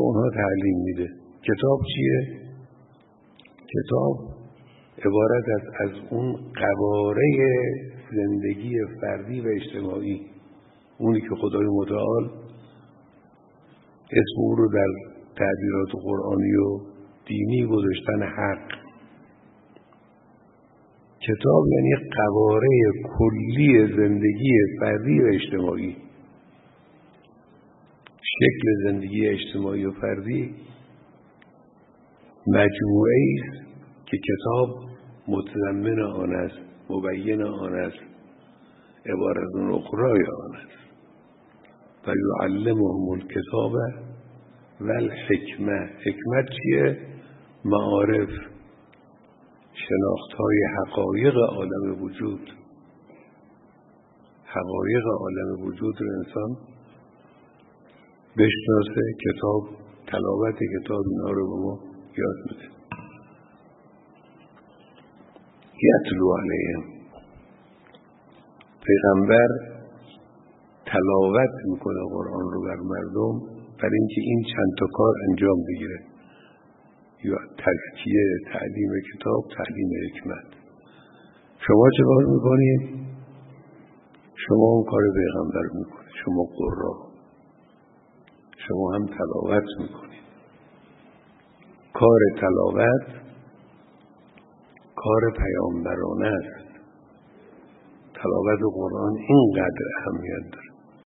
اونها تعلیم میده. کتاب چیه؟ کتاب عبارت از اون قواره زندگی فردی و اجتماعی، اونی که خدای متعال اسم او رو در تعبیرات قرآنی و دینی گذاشتن حق. کتاب یعنی قواره کلی زندگی فردی و اجتماعی. شکل زندگی اجتماعی و فردی مجموعه است که کتاب متضمن آن است، مبین آن است، عبارت اخرای آن است. و یعلمهم الکتاب و الحکمه. حکمت چیه؟ معارف، شناختهای حقایق عالم وجود. حقایق عالم وجود رو انسان بشناسه. کتاب، تلاوت کتاب اینا رو به ما یاد میده. یتلو علیهم، پیغمبر تلاوت میکنه قرآن رو بر مردم برای اینکه این چند تا کار انجام بگیره، یا تزکیه، تعلیم کتاب، تعلیم حکمت. شما چه کار میکنید؟ شما اون کار پیغمبر میکنید. شما قرآن، شما هم تلاوت میکنید. کار تلاوت کار پیامبرانه است. تلاوت قرآن اینقدر اهمیت داره.